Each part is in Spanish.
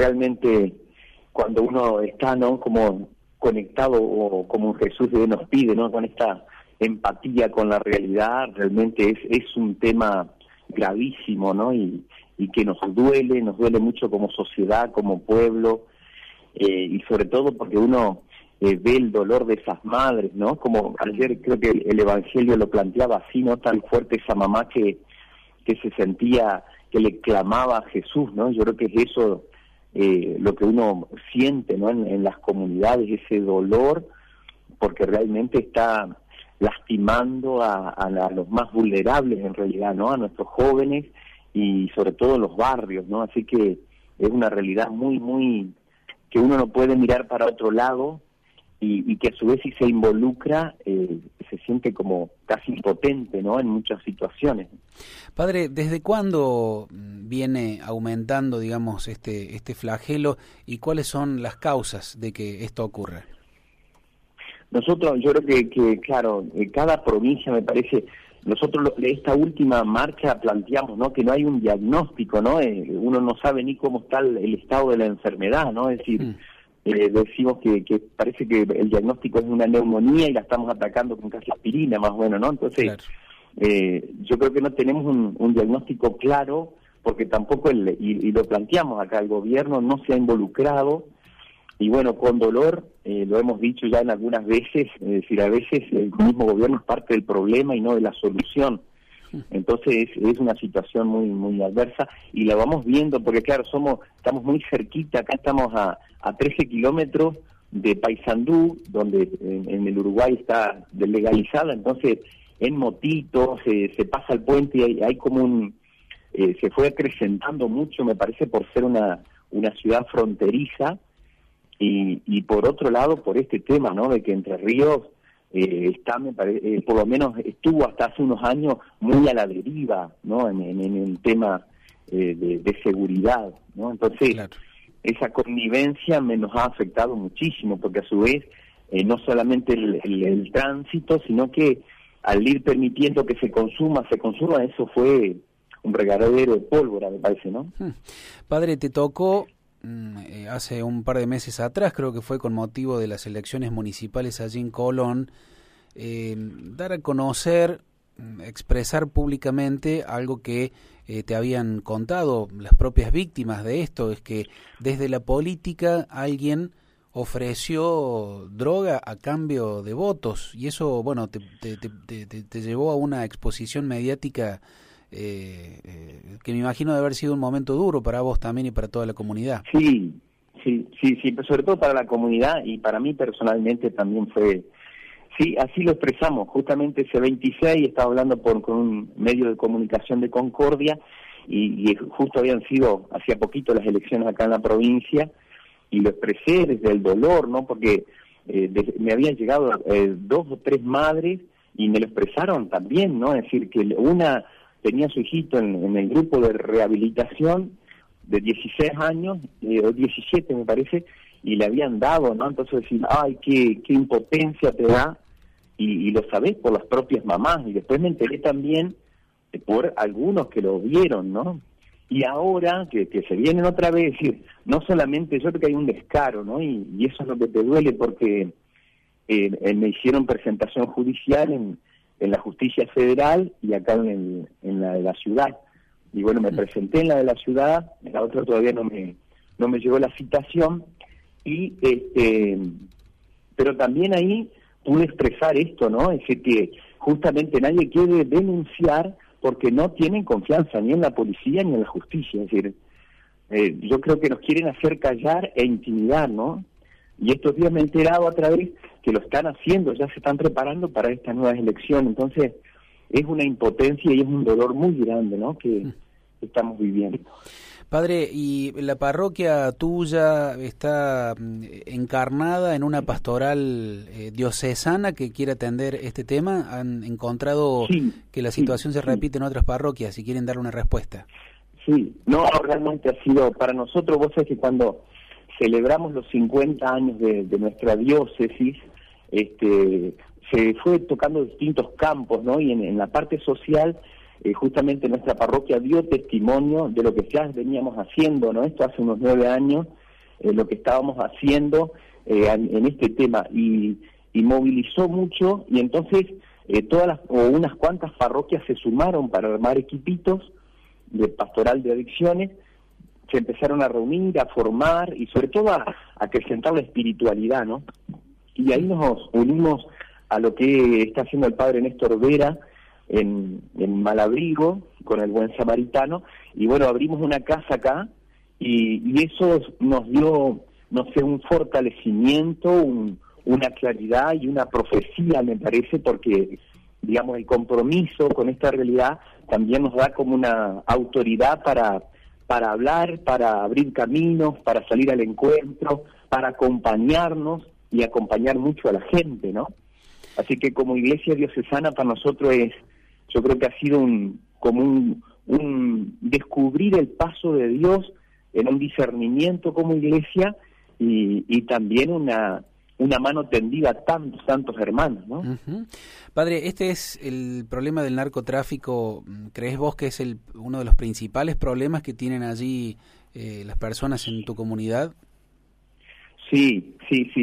realmente cuando uno está, ¿no?, como conectado o como Jesús nos pide, ¿no?, con esta empatía con la realidad, realmente es un tema gravísimo, ¿no?, y que nos duele mucho como sociedad, como pueblo, y sobre todo porque uno ve el dolor de esas madres, ¿no? Como ayer creo que el Evangelio lo planteaba así, ¿no? Tan fuerte esa mamá que se sentía, que le clamaba a Jesús, ¿no? Yo creo que es eso lo que uno siente, ¿no? En las comunidades, ese dolor, porque realmente está lastimando a los más vulnerables en realidad, ¿no? A nuestros jóvenes y sobre todo en los barrios, ¿no? Así que es una realidad muy que uno no puede mirar para otro lado y que a su vez si se involucra se siente como casi impotente, ¿no?, en muchas situaciones. Padre, ¿desde cuándo viene aumentando, digamos, este flagelo y cuáles son las causas de que esto ocurra? Nosotros, yo creo que claro, cada provincia, me parece, nosotros esta última marcha planteamos, ¿no?, que no hay un diagnóstico, ¿no? Uno no sabe ni cómo está el estado de la enfermedad, ¿no? Es decir, decimos que parece que el diagnóstico es una neumonía y la estamos atacando con casi aspirina, más o menos, ¿no? Entonces, claro. Yo creo que no tenemos un diagnóstico claro, porque tampoco, y lo planteamos acá, el gobierno no se ha involucrado, y bueno, con dolor, lo hemos dicho ya en algunas veces, es decir, a veces el mismo gobierno es parte del problema y no de la solución. Entonces es una situación muy adversa y la vamos viendo porque claro, estamos muy cerquita, acá estamos a 13 kilómetros de Paysandú, donde en el Uruguay está legalizada, entonces en motitos se pasa el puente y hay como se fue acrecentando mucho, me parece, por ser una ciudad fronteriza y por otro lado por este tema, ¿no?, de que Entre Ríos está, me parece, por lo menos estuvo hasta hace unos años muy a la deriva, ¿no?, en el tema de seguridad, ¿no? Entonces, claro, esa connivencia nos ha afectado muchísimo, porque a su vez no solamente el tránsito, sino que al ir permitiendo que se consuma, eso fue un regadero de pólvora, me parece, ¿no? Padre, te tocó hace un par de meses atrás, creo que fue con motivo de las elecciones municipales allí en Colón, dar a conocer, expresar públicamente algo que te habían contado las propias víctimas de esto, es que desde la política alguien ofreció droga a cambio de votos, y eso, bueno, te llevó a una exposición mediática que me imagino de haber sido un momento duro para vos también y para toda la comunidad. Sí, pero sobre todo para la comunidad y para mí personalmente también fue, sí, así lo expresamos, justamente ese 26 estaba hablando con un medio de comunicación de Concordia y justo habían sido hacía poquito las elecciones acá en la provincia y lo expresé desde el dolor, ¿no?, porque me habían llegado 2 o 3 madres y me lo expresaron también, ¿no?, es decir, que una tenía a su hijito en el grupo de rehabilitación de 16 años, o 17 me parece, y le habían dado, ¿no? Entonces decir, ay, qué impotencia te da, y lo sabés por las propias mamás, y después me enteré también por algunos que lo vieron, ¿no? Y ahora que se vienen otra vez, es decir, no solamente, yo creo que hay un descaro, ¿no? Y eso es lo que te duele porque me hicieron presentación judicial en la justicia federal y acá en la de la ciudad. Y bueno, me presenté en la de la ciudad, en la otra todavía no me llegó la citación, y pero también ahí pude expresar esto, ¿no? Es decir, que justamente nadie quiere denunciar porque no tienen confianza ni en la policía ni en la justicia. Es decir, yo creo que nos quieren hacer callar e intimidar, ¿no? Y estos días me he enterado a través que lo están haciendo, ya se están preparando para estas nuevas elecciones. Entonces, es una impotencia y es un dolor muy grande, ¿no?, que estamos viviendo. Padre, ¿y la parroquia tuya está encarnada en una pastoral diocesana que quiere atender este tema? ¿Han encontrado que la situación se repite en otras parroquias y quieren darle una respuesta? Sí, no, realmente ha sido para nosotros, vos sabés que cuando celebramos los 50 años de nuestra diócesis, se fue tocando distintos campos, ¿no? Y en la parte social justamente nuestra parroquia dio testimonio de lo que ya veníamos haciendo, ¿no? Esto hace unos 9 años, lo que estábamos haciendo en este tema, y movilizó mucho, y entonces unas cuantas parroquias se sumaron para armar equipitos de pastoral de adicciones, se empezaron a reunir, a formar y sobre todo a acrecentar la espiritualidad, ¿no? Y ahí nos unimos a lo que está haciendo el padre Néstor Vera en Malabrigo con el Buen Samaritano, y bueno, abrimos una casa acá y eso nos dio, no sé, un fortalecimiento, una claridad y una profecía, me parece, porque digamos el compromiso con esta realidad también nos da como una autoridad para hablar, para abrir caminos, para salir al encuentro, para acompañarnos y acompañar mucho a la gente, ¿no? Así que como iglesia diocesana para nosotros yo creo que ha sido como un descubrir el paso de Dios en un discernimiento como iglesia y también una mano tendida a tantos hermanos, ¿no? Uh-huh. Padre, este es el problema del narcotráfico. ¿Crees vos que es uno de los principales problemas que tienen allí las personas en tu comunidad? Sí,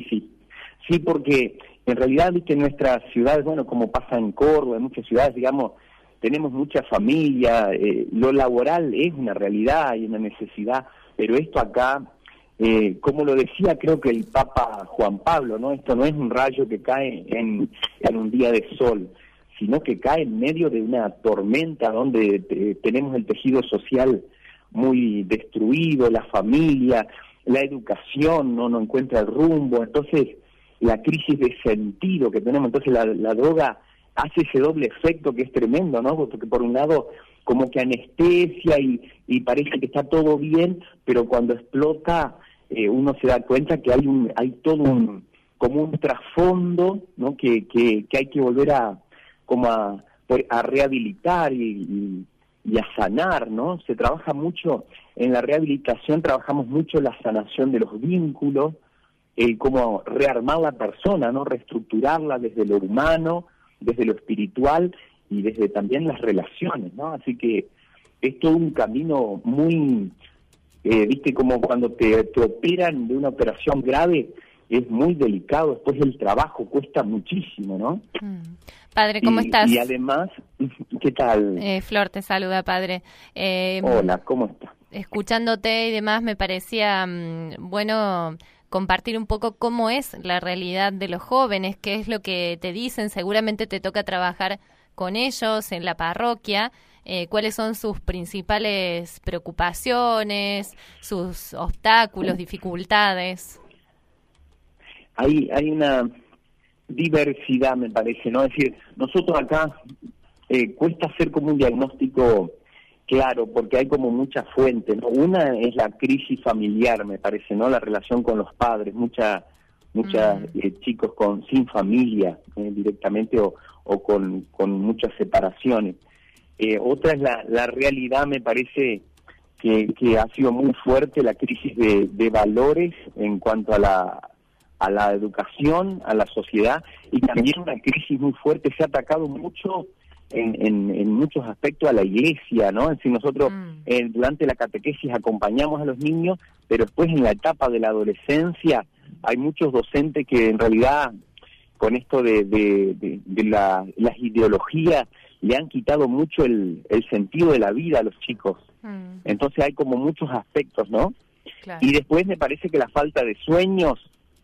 porque en realidad, viste, en nuestras ciudades, bueno, como pasa en Córdoba, en muchas ciudades, digamos, tenemos mucha familia, lo laboral es una realidad y una necesidad, pero esto acá, como lo decía creo que el Papa Juan Pablo, ¿no? Esto no es un rayo que cae en un día de sol, sino que cae en medio de una tormenta donde tenemos el tejido social muy destruido, la familia, la educación no encuentra el rumbo, entonces la crisis de sentido que tenemos, entonces la droga hace ese doble efecto que es tremendo, ¿no? Porque por un lado como que anestesia y parece que está todo bien, pero cuando explota uno se da cuenta que hay todo como un trasfondo, ¿no? Que hay que volver a rehabilitar y a sanar, ¿no? Se trabaja mucho en la rehabilitación, trabajamos mucho la sanación de los vínculos, cómo rearmar la persona, ¿no? Reestructurarla desde lo humano, desde lo espiritual y desde también las relaciones, ¿no? Así que es todo un camino muy, viste, como cuando te operan de una operación grave, es muy delicado, después el trabajo cuesta muchísimo, ¿no? Padre, ¿cómo estás? Y además, ¿qué tal? Flor te saluda, padre. Hola, ¿cómo estás? Escuchándote y demás, me parecía bueno compartir un poco cómo es la realidad de los jóvenes, qué es lo que te dicen, seguramente te toca trabajar con ellos en la parroquia, cuáles son sus principales preocupaciones, sus obstáculos, dificultades. Hay una diversidad, me parece, ¿no? Es decir, nosotros acá cuesta hacer como un diagnóstico claro, porque hay como muchas fuentes, ¿no? Una es la crisis familiar, me parece, ¿no? La relación con los padres, muchas chicos sin familia directamente o con muchas separaciones. Otra es la realidad, me parece, que ha sido muy fuerte, la crisis de valores en cuanto a la educación, a la sociedad, y también una crisis muy fuerte, se ha atacado mucho en muchos aspectos a la iglesia, ¿no? Es decir, nosotros durante la catequesis acompañamos a los niños, pero después en la etapa de la adolescencia hay muchos docentes que en realidad con esto de las ideologías le han quitado mucho el sentido de la vida a los chicos. Entonces hay como muchos aspectos, ¿no? Claro. Y después me parece que la falta de sueños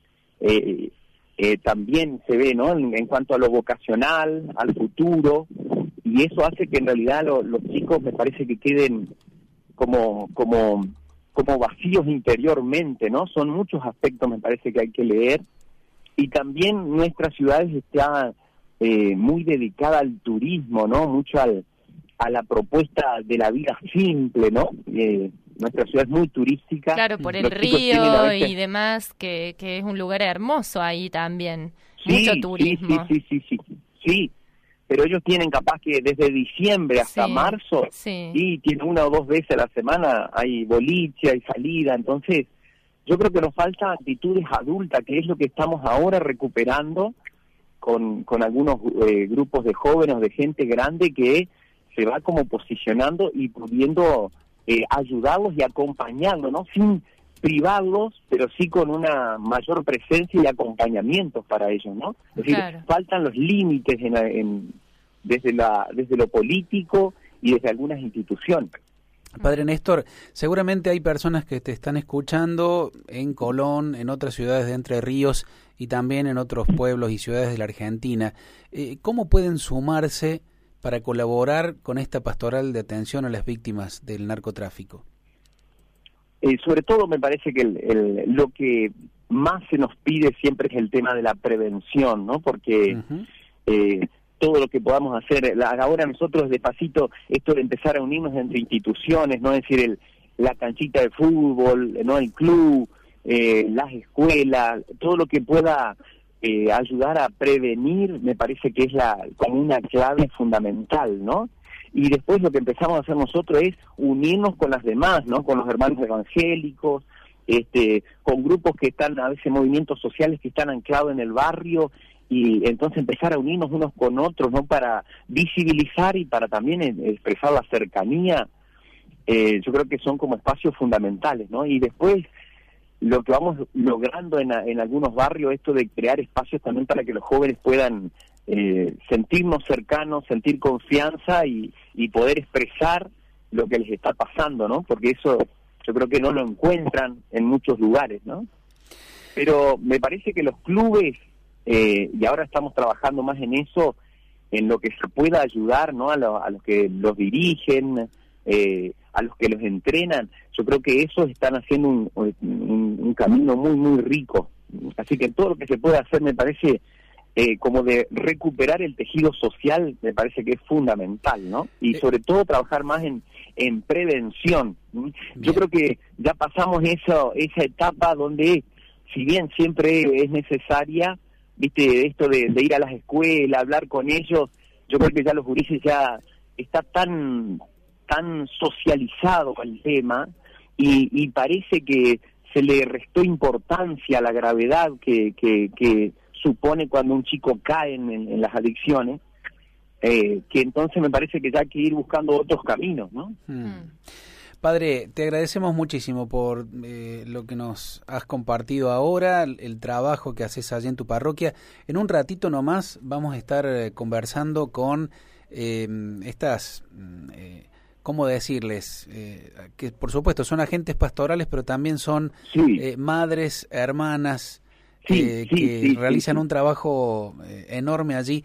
también se ve, ¿no? En cuanto a lo vocacional, al futuro, y eso hace que en realidad los chicos me parece que queden como vacíos interiormente, ¿no? Son muchos aspectos, me parece, que hay que leer, y también nuestras ciudades está muy dedicada al turismo, ¿no? Mucho a la propuesta de la vida simple, ¿no? Nuestra ciudad es muy turística. Claro, por el río y demás, que es un lugar hermoso ahí también. Sí, mucho turismo. Sí, pero ellos tienen capaz que desde diciembre hasta marzo, y tienen 1 o 2 veces a la semana, hay boliche, hay salida, entonces yo creo que nos falta actitudes adultas, que es lo que estamos ahora recuperando con algunos grupos de jóvenes, de gente grande que se va como posicionando y pudiendo ayudarlos y acompañarlos, ¿no? Sin privarlos, pero sí con una mayor presencia y acompañamientos para ellos, ¿no? Es decir, faltan los límites desde lo político y desde algunas instituciones. Padre Néstor, seguramente hay personas que te están escuchando en Colón, en otras ciudades de Entre Ríos y también en otros pueblos y ciudades de la Argentina. ¿Cómo pueden sumarse para colaborar con esta pastoral de atención a las víctimas del narcotráfico? Sobre todo me parece que lo que más se nos pide siempre es el tema de la prevención, ¿no? Porque todo lo que podamos hacer, ahora nosotros despacito, esto de empezar a unirnos entre instituciones, no es decir, la canchita de fútbol, no el club, las escuelas, todo lo que pueda ayudar a prevenir, me parece que es como una clave fundamental, ¿no? Y después lo que empezamos a hacer nosotros es unirnos con las demás, ¿no? Con los hermanos evangélicos, con grupos que están, a veces movimientos sociales que están anclados en el barrio, y entonces empezar a unirnos unos con otros, ¿no? Para visibilizar y para también expresar la cercanía. Yo creo que son como espacios fundamentales, ¿no? Y después lo que vamos logrando en algunos barrios, esto de crear espacios también para que los jóvenes puedan sentirnos cercanos, sentir confianza y poder expresar lo que les está pasando, ¿no? Porque eso yo creo que no lo encuentran en muchos lugares, ¿no? Pero me parece que los clubes, y ahora estamos trabajando más en eso, en lo que se pueda ayudar, ¿no? A los que los dirigen, a los que los entrenan, yo creo que esos están haciendo un camino muy, muy rico. Así que todo lo que se puede hacer me parece como de recuperar el tejido social, me parece que es fundamental, ¿no? Y sobre todo trabajar más en prevención. Yo creo que ya pasamos esa etapa donde, si bien siempre es necesaria, viste, esto de ir a las escuelas, hablar con ellos, yo creo que ya los gurises ya está tan socializado el tema y parece que se le restó importancia a la gravedad que supone cuando un chico cae en las adicciones, que entonces me parece que ya hay que ir buscando otros caminos, ¿no? Padre, te agradecemos muchísimo por lo que nos has compartido ahora, el trabajo que haces allí en tu parroquia. En un ratito nomás vamos a estar conversando con estas... ¿cómo decirles? Que por supuesto son agentes pastorales, pero también son madres, hermanas, que realizan un trabajo enorme allí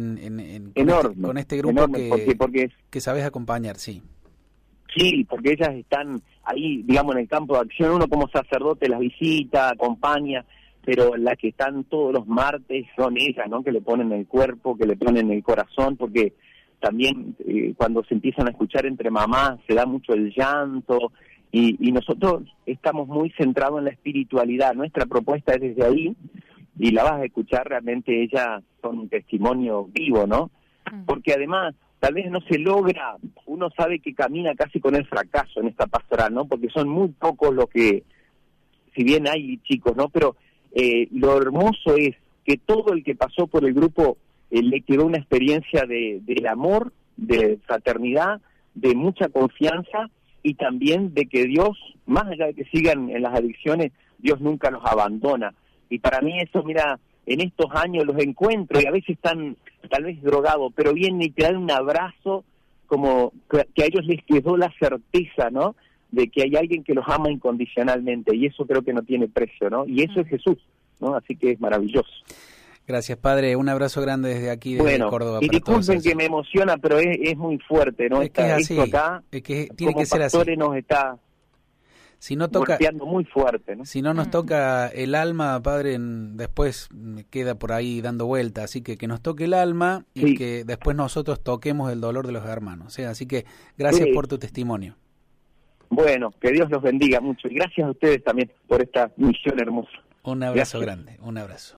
con este grupo que sabes acompañar, sí. Sí, porque ellas están ahí, digamos, en el campo de acción. Uno como sacerdote las visita, acompaña, pero las que están todos los martes son ellas, ¿no? Que le ponen el cuerpo, que le ponen el corazón, porque también cuando se empiezan a escuchar entre mamás se da mucho el llanto y nosotros estamos muy centrados en la espiritualidad. Nuestra propuesta es desde ahí y la vas a escuchar, realmente ellas son un testimonio vivo, ¿no? Porque además tal vez no se logra, uno sabe que camina casi con el fracaso en esta pastoral, ¿no? Porque son muy pocos los que, si bien hay chicos, ¿no? Pero lo hermoso es que todo el que pasó por el grupo le quedó una experiencia de amor, de fraternidad, de mucha confianza y también de que Dios, más allá de que sigan en las adicciones, Dios nunca los abandona. Y para mí eso, mira, en estos años los encuentro y a veces están tal vez drogados, pero vienen y te dan un abrazo como que a ellos les quedó la certeza, ¿no? De que hay alguien que los ama incondicionalmente y eso creo que no tiene precio, ¿no? Y eso es Jesús, ¿no? Así que es maravilloso. Gracias, Padre. Un abrazo grande desde aquí, desde Córdoba. Y disculpen que me emociona, pero es muy fuerte, ¿no? Es que es así, esto acá, es que tiene que ser así. Nos está golpeando muy fuerte, ¿no? Si no nos toca el alma, Padre, después queda por ahí dando vuelta. Así que nos toque el alma y que después nosotros toquemos el dolor de los hermanos. Así que gracias por tu testimonio. Bueno, que Dios los bendiga mucho. Y gracias a ustedes también por esta misión hermosa. Un abrazo grande, un abrazo.